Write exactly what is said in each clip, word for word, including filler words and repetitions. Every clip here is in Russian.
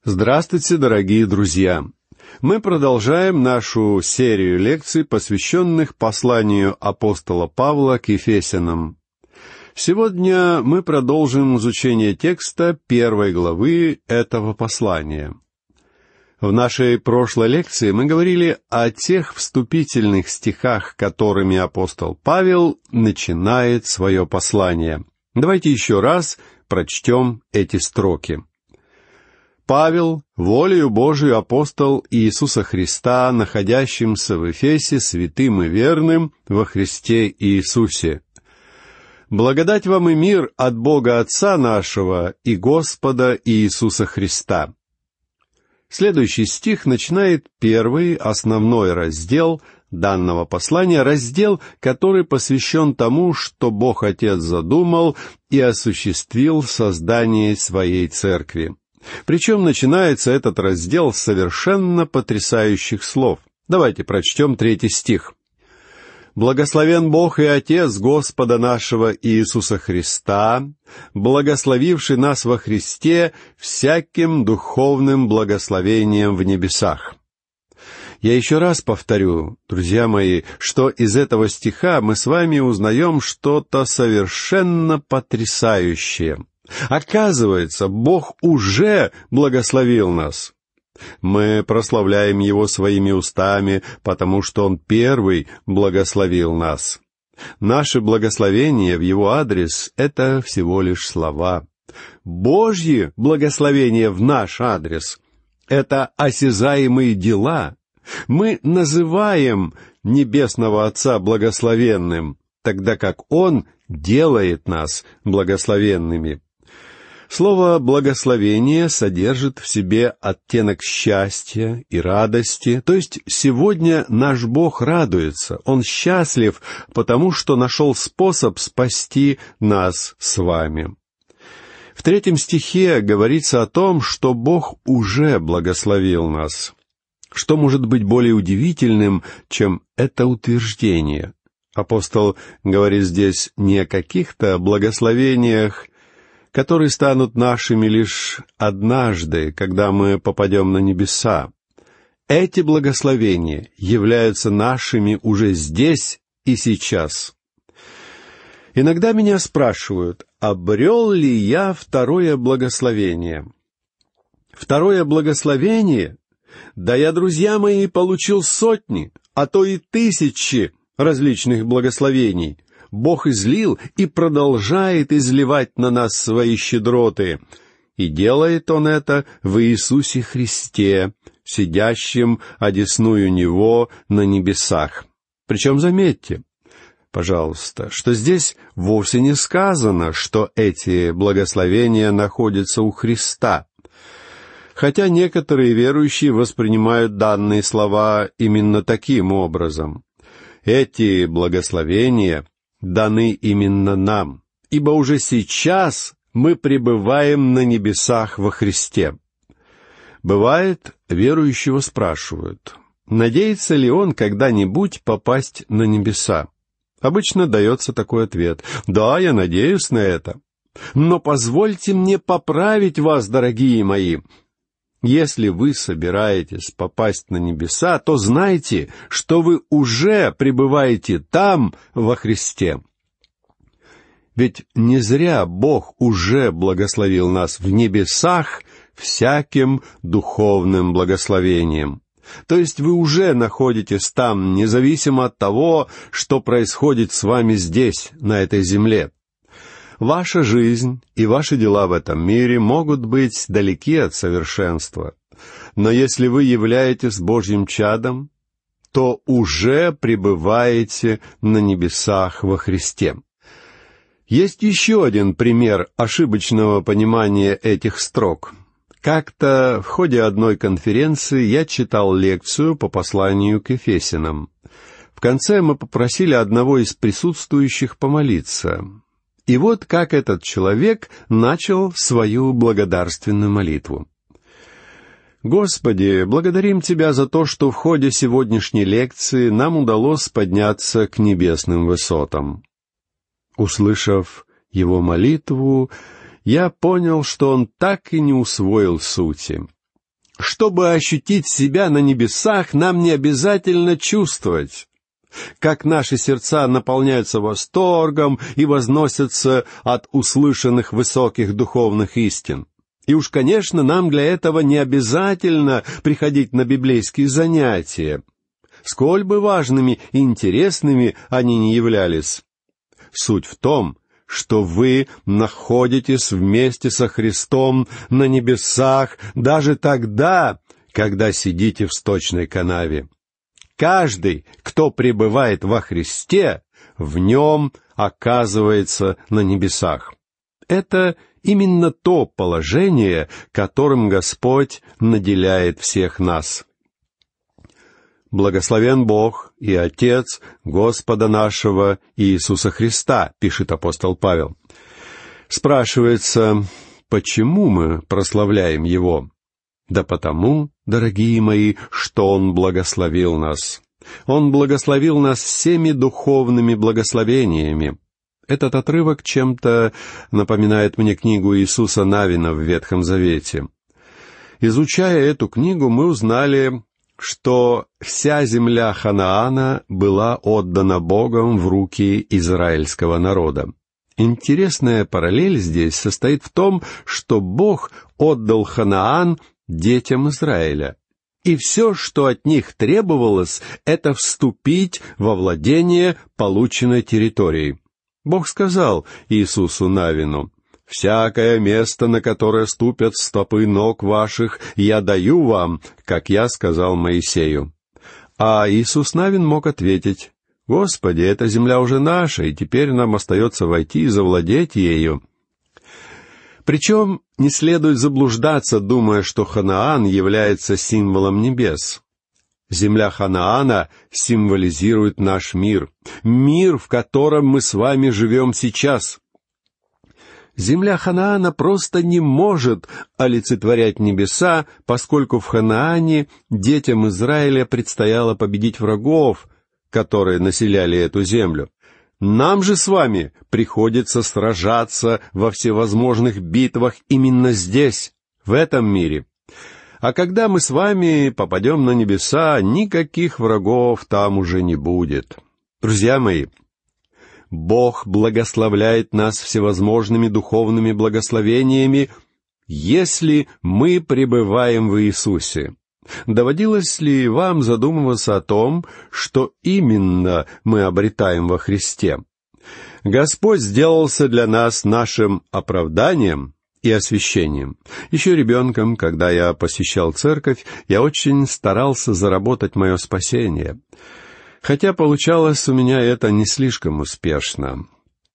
Здравствуйте, дорогие друзья! Мы продолжаем нашу серию лекций, посвященных посланию апостола Павла к Ефесянам. Сегодня мы продолжим изучение текста первой главы этого послания. В нашей прошлой лекции мы говорили о тех вступительных стихах, которыми апостол Павел начинает свое послание. Давайте еще раз прочтем эти строки. Павел, волею Божию апостол Иисуса Христа, находящимся в Эфесе, святым и верным во Христе Иисусе. Благодать вам и мир от Бога Отца нашего и Господа Иисуса Христа. Следующий стих начинает первый, основной раздел данного послания, раздел, который посвящен тому, что Бог Отец задумал и осуществил в создании своей церкви. Причем начинается этот раздел с совершенно потрясающих слов. Давайте прочтем третий стих. «Благословен Бог и Отец Господа нашего Иисуса Христа, благословивший нас во Христе всяким духовным благословением в небесах». Я еще раз повторю, друзья мои, что из этого стиха мы с вами узнаем что-то совершенно потрясающее. Оказывается, Бог уже благословил нас. Мы прославляем Его своими устами, потому что Он первый благословил нас. Наше благословение в Его адрес — это всего лишь слова. Божье благословение в наш адрес — это осязаемые дела. Мы называем Небесного Отца благословенным, тогда как Он делает нас благословенными. Слово «благословение» содержит в себе оттенок счастья и радости, то есть сегодня наш Бог радуется, Он счастлив, потому что нашел способ спасти нас с вами. В третьем стихе говорится о том, что Бог уже благословил нас. Что может быть более удивительным, чем это утверждение? Апостол говорит здесь не о каких-то благословениях, которые станут нашими лишь однажды, когда мы попадем на небеса. Эти благословения являются нашими уже здесь и сейчас. Иногда меня спрашивают, обрел ли я второе благословение? Второе благословение? Да я, друзья мои, получил сотни, а то и тысячи различных благословений. Бог излил и продолжает изливать на нас свои щедроты. И делает Он это в Иисусе Христе, сидящем одесную Него на небесах. Причем заметьте, пожалуйста, что здесь вовсе не сказано, что эти благословения находятся у Христа. Хотя некоторые верующие воспринимают данные слова именно таким образом. Эти благословения даны именно нам, ибо уже сейчас мы пребываем на небесах во Христе. Бывает, верующего спрашивают, надеется ли он когда-нибудь попасть на небеса? Обычно дается такой ответ: «Да, я надеюсь на это». Но позвольте мне поправить вас, дорогие мои. Если вы собираетесь попасть на небеса, то знайте, что вы уже пребываете там, во Христе. Ведь не зря Бог уже благословил нас в небесах всяким духовным благословением. То есть вы уже находитесь там, независимо от того, что происходит с вами здесь, на этой земле. Ваша жизнь и ваши дела в этом мире могут быть далеки от совершенства. Но если вы являетесь Божьим чадом, то уже пребываете на небесах во Христе. Есть еще один пример ошибочного понимания этих строк. Как-то в ходе одной конференции я читал лекцию по посланию к Ефесянам. В конце мы попросили одного из присутствующих помолиться. И вот как этот человек начал свою благодарственную молитву. «Господи, благодарим Тебя за то, что в ходе сегодняшней лекции нам удалось подняться к небесным высотам». Услышав его молитву, я понял, что он так и не усвоил сути. Чтобы ощутить себя на небесах, нам не обязательно чувствовать, как наши сердца наполняются восторгом и возносятся от услышанных высоких духовных истин. И уж, конечно, нам для этого не обязательно приходить на библейские занятия, сколь бы важными и интересными они ни являлись. Суть в том, что вы находитесь вместе со Христом на небесах даже тогда, когда сидите в сточной канаве. Каждый, кто пребывает во Христе, в нем оказывается на небесах. Это именно то положение, которым Господь наделяет всех нас. «Благословен Бог и Отец Господа нашего Иисуса Христа», пишет апостол Павел. Спрашивается, почему мы прославляем Его? Да потому, дорогие мои, что Он благословил нас. Он благословил нас всеми духовными благословениями. Этот отрывок чем-то напоминает мне книгу Иисуса Навина в Ветхом Завете. Изучая эту книгу, мы узнали, что вся земля Ханаана была отдана Богом в руки израильского народа. Интересная параллель здесь состоит в том, что Бог отдал Ханаан детям Израиля. И все, что от них требовалось, это вступить во владение полученной территорией. Бог сказал Иисусу Навину: «Всякое место, на которое ступят стопы ног ваших, я даю вам, как я сказал Моисею». А Иисус Навин мог ответить: «Господи, эта земля уже наша, и теперь нам остается войти и завладеть ею». Причем не следует заблуждаться, думая, что Ханаан является символом небес. Земля Ханаана символизирует наш мир, мир, в котором мы с вами живем сейчас. Земля Ханаана просто не может олицетворять небеса, поскольку в Ханаане детям Израиля предстояло победить врагов, которые населяли эту землю. Нам же с вами приходится сражаться во всевозможных битвах именно здесь, в этом мире. А когда мы с вами попадем на небеса, никаких врагов там уже не будет. Друзья мои, Бог благословляет нас всевозможными духовными благословениями, если мы пребываем в Иисусе. Доводилось ли вам задумываться о том, что именно мы обретаем во Христе? Господь сделался для нас нашим оправданием и освящением. Еще ребенком, когда я посещал церковь, я очень старался заработать мое спасение. Хотя получалось у меня это не слишком успешно.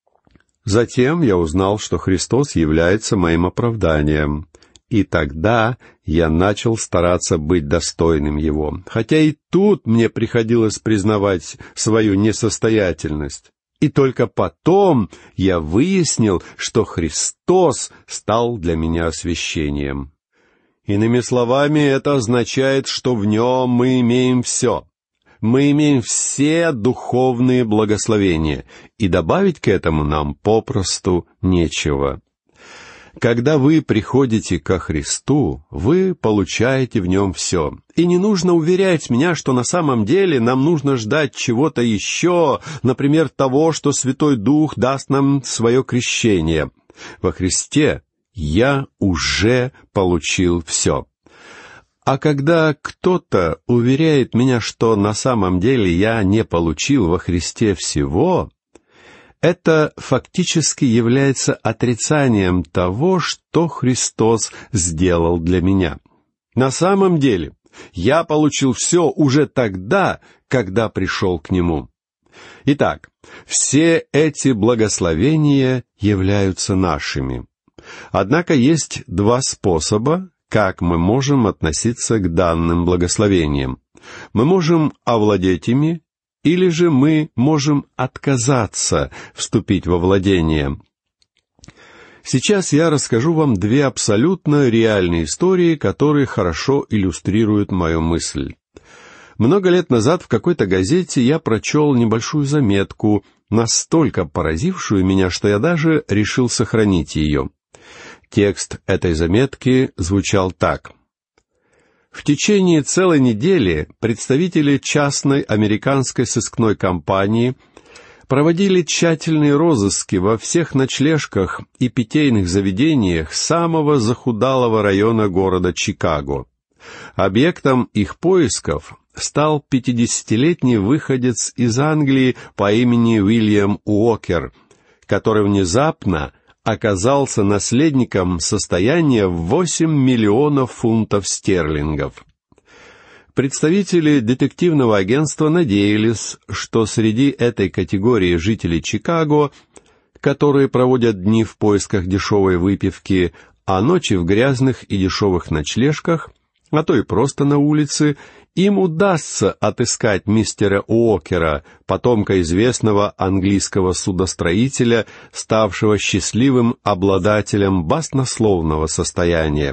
Затем я узнал, что Христос является моим оправданием. И тогда я начал стараться быть достойным Его. Хотя и тут мне приходилось признавать свою несостоятельность. И только потом я выяснил, что Христос стал для меня освящением. Иными словами, это означает, что в Нем мы имеем все. Мы имеем все духовные благословения, и добавить к этому нам попросту нечего. Когда вы приходите ко Христу, вы получаете в Нем все. И не нужно уверять меня, что на самом деле нам нужно ждать чего-то еще, например, того, что Святой Дух даст нам свое крещение. Во Христе я уже получил все. А когда кто-то уверяет меня, что на самом деле я не получил во Христе всего, это фактически является отрицанием того, что Христос сделал для меня. На самом деле, я получил все уже тогда, когда пришел к Нему. Итак, все эти благословения являются нашими. Однако есть два способа, как мы можем относиться к данным благословениям. Мы можем овладеть ими, или же мы можем отказаться вступить во владение. Сейчас я расскажу вам две абсолютно реальные истории, которые хорошо иллюстрируют мою мысль. Много лет назад в какой-то газете я прочел небольшую заметку, настолько поразившую меня, что я даже решил сохранить ее. Текст этой заметки звучал так: В течение целой недели представители частной американской сыскной компании проводили тщательные розыски во всех ночлежках и питейных заведениях самого захудалого района города Чикаго. Объектом их поисков стал пятидесятилетний выходец из Англии по имени Уильям Уокер, который внезапно оказался наследником состояния в восемь миллионов фунтов стерлингов. Представители детективного агентства надеялись, что среди этой категории жителей Чикаго, которые проводят дни в поисках дешевой выпивки, а ночи в грязных и дешевых ночлежках, а то и просто на улице, им удастся отыскать мистера Уокера, потомка известного английского судостроителя, ставшего счастливым обладателем баснословного состояния.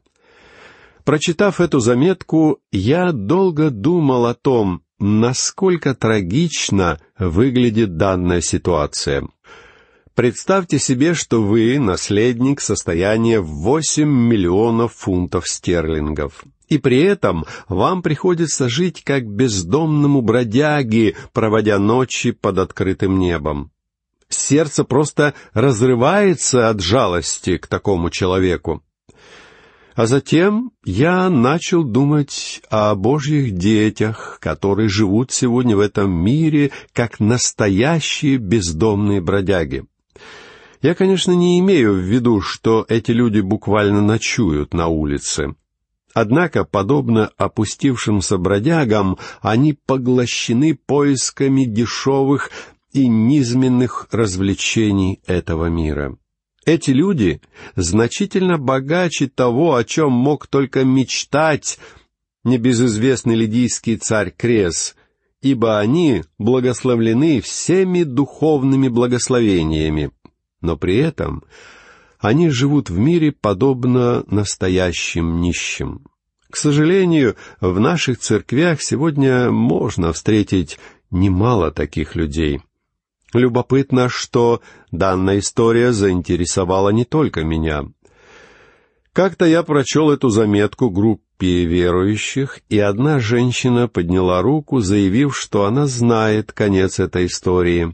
Прочитав эту заметку, я долго думал о том, насколько трагично выглядит данная ситуация. Представьте себе, что вы наследник состояния в восемь миллионов фунтов стерлингов, и при этом вам приходится жить как бездомному бродяге, проводя ночи под открытым небом. Сердце просто разрывается от жалости к такому человеку. А затем я начал думать о Божьих детях, которые живут сегодня в этом мире как настоящие бездомные бродяги. Я, конечно, не имею в виду, что эти люди буквально ночуют на улице. Однако, подобно опустившимся бродягам, они поглощены поисками дешевых и низменных развлечений этого мира. Эти люди значительно богаче того, о чем мог только мечтать небезызвестный лидийский царь Крес, ибо они благословлены всеми духовными благословениями, но при этом они живут в мире подобно настоящим нищим. К сожалению, в наших церквях сегодня можно встретить немало таких людей. Любопытно, что данная история заинтересовала не только меня. Как-то я прочел эту заметку группе верующих, и одна женщина подняла руку, заявив, что она знает конец этой истории.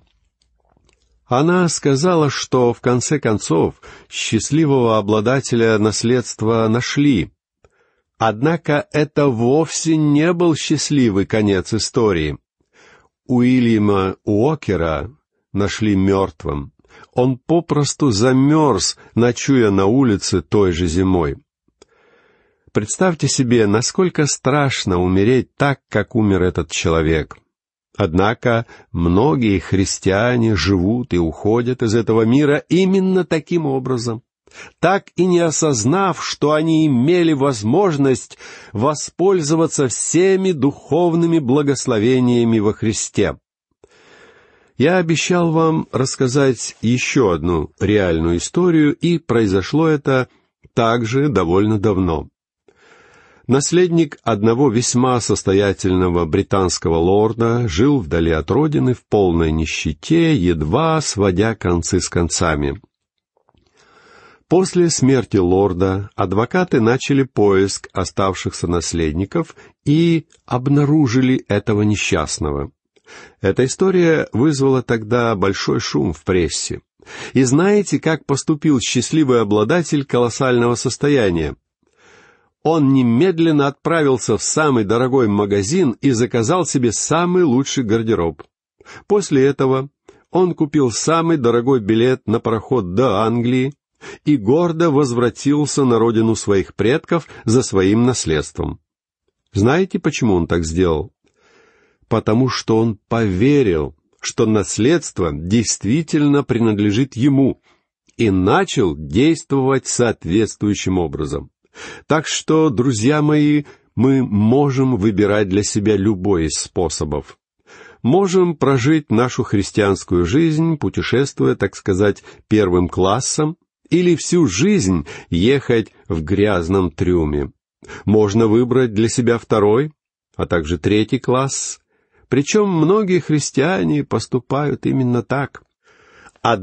Она сказала, что в конце концов счастливого обладателя наследства нашли. Однако это вовсе не был счастливый конец истории. Уильяма Уокера нашли мертвым. Он попросту замерз, ночуя на улице той же зимой. Представьте себе, насколько страшно умереть так, как умер этот человек. Однако многие христиане живут и уходят из этого мира именно таким образом, так и не осознав, что они имели возможность воспользоваться всеми духовными благословениями во Христе. Я обещал вам рассказать еще одну реальную историю, и произошло это также довольно давно. Наследник одного весьма состоятельного британского лорда жил вдали от родины в полной нищете, едва сводя концы с концами. После смерти лорда адвокаты начали поиск оставшихся наследников и обнаружили этого несчастного. Эта история вызвала тогда большой шум в прессе. И знаете, как поступил счастливый обладатель колоссального состояния? Он немедленно отправился в самый дорогой магазин и заказал себе самый лучший гардероб. После этого он купил самый дорогой билет на пароход до Англии и гордо возвратился на родину своих предков за своим наследством. Знаете, почему он так сделал? Потому что он поверил, что наследство действительно принадлежит ему, и начал действовать соответствующим образом. Так что, друзья мои, мы можем выбирать для себя любой из способов. Можем прожить нашу христианскую жизнь, путешествуя, так сказать, первым классом, или всю жизнь ехать в грязном трюме. Можно выбрать для себя второй, а также третий класс. Причем многие христиане поступают именно так.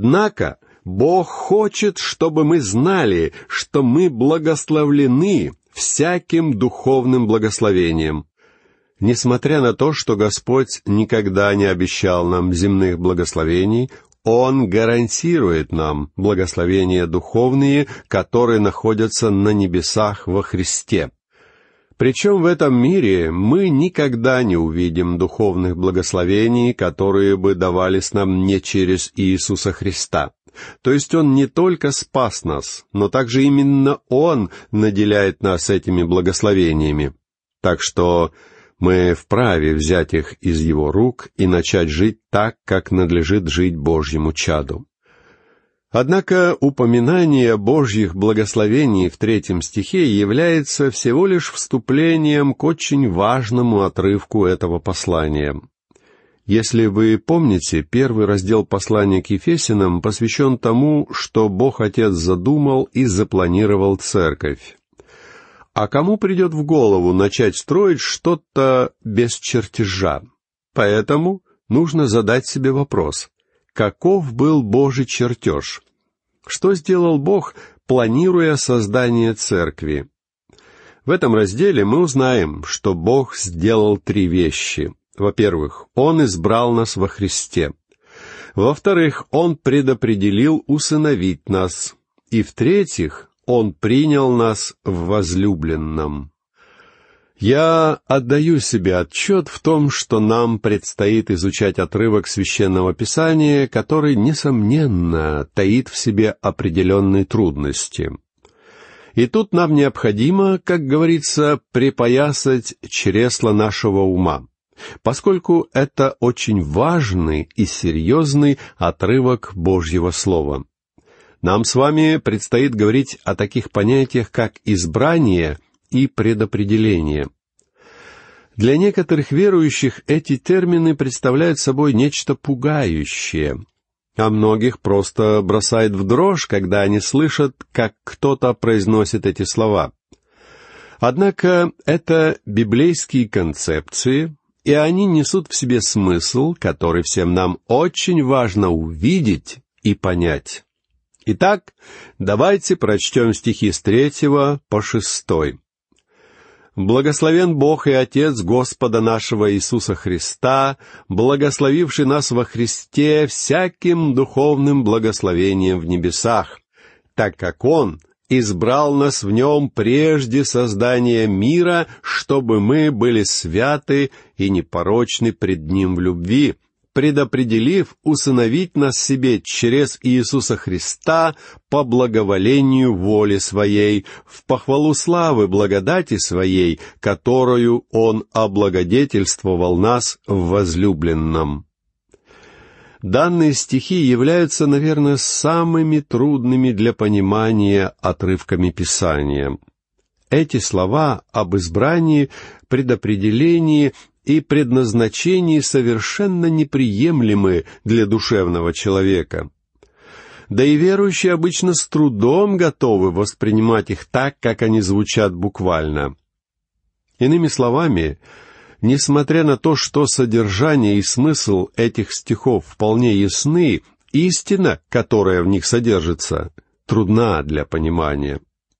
Однако Бог хочет, чтобы мы знали, что мы благословлены всяким духовным благословением». Несмотря на то, что Господь никогда не обещал нам земных благословений, Он гарантирует нам благословения духовные, которые находятся на небесах во Христе. Причем в этом мире мы никогда не увидим духовных благословений, которые бы давались нам не через Иисуса Христа. То есть Он не только спас нас, но также именно Он наделяет нас этими благословениями. Так что мы вправе взять их из Его рук и начать жить так, как надлежит жить Божьему чаду. Однако упоминание Божьих благословений в третьем стихе является всего лишь вступлением к очень важному отрывку этого послания. Если вы помните, первый раздел послания к Ефесянам посвящен тому, что Бог Отец задумал и запланировал церковь. А кому придет в голову начать строить что-то без чертежа? Поэтому нужно задать себе вопрос: каков был Божий чертеж? Что сделал Бог, планируя создание церкви? В этом разделе мы узнаем, что Бог сделал три вещи. Во-первых, Он избрал нас во Христе. Во-вторых, Он предопределил усыновить нас. И в-третьих, Он принял нас в возлюбленном. Я отдаю себе отчет в том, что нам предстоит изучать отрывок Священного Писания, который, несомненно, таит в себе определенные трудности. И тут нам необходимо, как говорится, припоясать чресло нашего ума, поскольку это очень важный и серьезный отрывок Божьего Слова. Нам с вами предстоит говорить о таких понятиях, как избрание и предопределение. Для некоторых верующих эти термины представляют собой нечто пугающее, а многих просто бросает в дрожь, когда они слышат, как кто-то произносит эти слова. Однако это библейские концепции, и они несут в себе смысл, который всем нам очень важно увидеть и понять. Итак, давайте прочтем стихи с третьего по шестой. «Благословен Бог и Отец Господа нашего Иисуса Христа, благословивший нас во Христе всяким духовным благословением в небесах, так как Он избрал нас в Нем прежде создания мира, чтобы мы были святы и непорочны пред Ним в любви, предопределив усыновить нас себе через Иисуса Христа по благоволению воли Своей, в похвалу славы благодати Своей, которую Он облагодетельствовал нас в возлюбленном». Данные стихи являются, наверное, самыми трудными для понимания отрывками Писания. Эти слова об избрании, предопределении и предназначении совершенно неприемлемы для душевного человека. Да и верующие обычно с трудом готовы воспринимать их так, как они звучат буквально. Иными словами, несмотря на то, что содержание и смысл этих стихов вполне ясны, истина, которая в них содержится, трудна для понимания.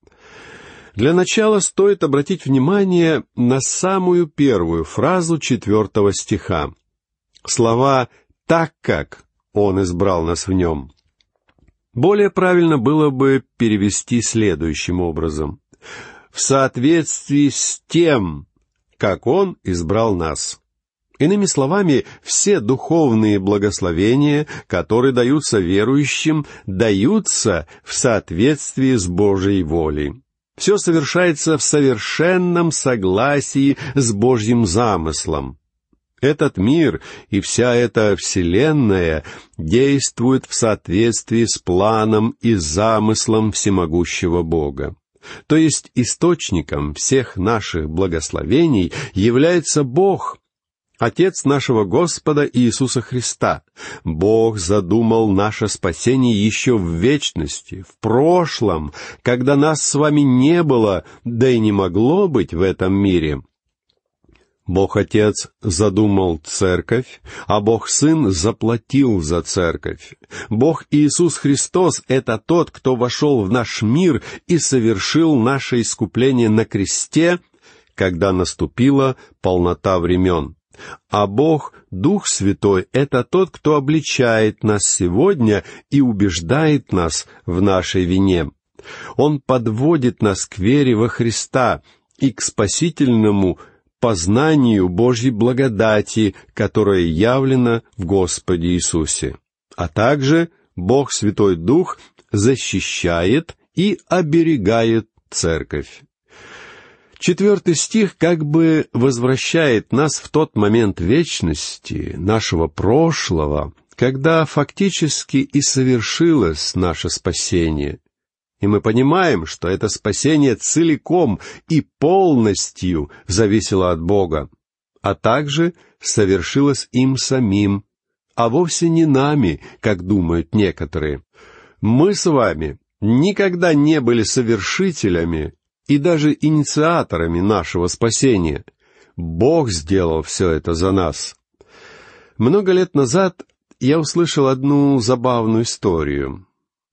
Для начала стоит обратить внимание на самую первую фразу четвертого стиха. Слова «так как Он избрал нас в Нем». Более правильно было бы перевести следующим образом: «в соответствии с тем, как Он избрал нас». Иными словами, все духовные благословения, которые даются верующим, даются в соответствии с Божьей волей. Все совершается в совершенном согласии с Божьим замыслом. Этот мир и вся эта вселенная действуют в соответствии с планом и замыслом всемогущего Бога. То есть источником всех наших благословений является Бог, Отец нашего Господа Иисуса Христа. Бог задумал наше спасение еще в вечности, в прошлом, когда нас с вами не было, да и не могло быть в этом мире. Бог Отец задумал церковь, а Бог Сын заплатил за церковь. Бог Иисус Христос — это тот, кто вошел в наш мир и совершил наше искупление на кресте, когда наступила полнота времен. А Бог, Дух Святой, — это тот, кто обличает нас сегодня и убеждает нас в нашей вине. Он подводит нас к вере во Христа и к спасительному познанию Божьей благодати, которая явлена в Господе Иисусе. А также Бог Святой Дух защищает и оберегает церковь. Четвертый стих как бы возвращает нас в тот момент вечности, нашего прошлого, когда фактически и совершилось наше спасение. И мы понимаем, что это спасение целиком и полностью зависело от Бога, а также совершилось им самим, а вовсе не нами, как думают некоторые. Мы с вами никогда не были совершителями и даже инициаторами нашего спасения. Бог сделал все это за нас. Много лет назад я услышал одну забавную историю.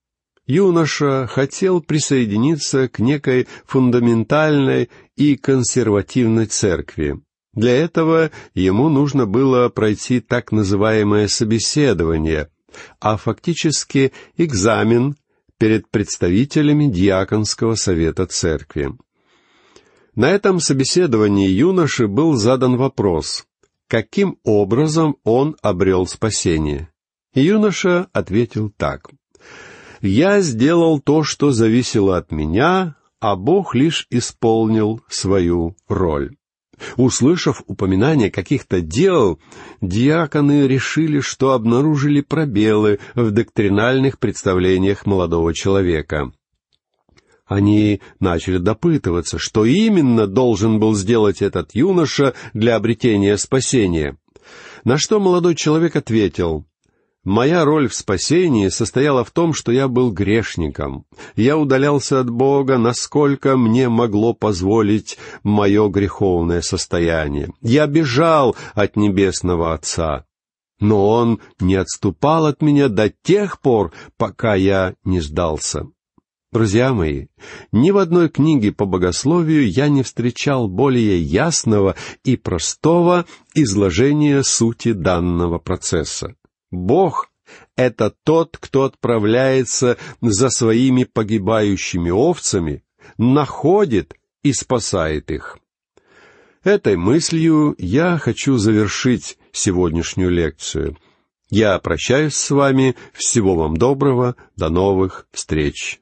Юноша хотел присоединиться к некой фундаментальной и консервативной церкви. Для этого ему нужно было пройти так называемое собеседование, а фактически экзамен перед представителями диаконского совета церкви. На этом собеседовании юноше был задан вопрос, каким образом он обрел спасение. И юноша ответил так: «Я сделал то, что зависело от меня, а Бог лишь исполнил свою роль». Услышав упоминание каких-то дел, диаконы решили, что обнаружили пробелы в доктринальных представлениях молодого человека. Они начали допытываться, что именно должен был сделать этот юноша для обретения спасения. На что молодой человек ответил: «Моя роль в спасении состояла в том, что я был грешником. Я удалялся от Бога, насколько мне могло позволить мое греховное состояние. Я бежал от Небесного Отца, но Он не отступал от меня до тех пор, пока я не сдался». Друзья мои, ни в одной книге по богословию я не встречал более ясного и простого изложения сути данного процесса. Бог — это тот, кто отправляется за своими погибающими овцами, находит и спасает их. Этой мыслью я хочу завершить сегодняшнюю лекцию. Я прощаюсь с вами. Всего вам доброго. До новых встреч.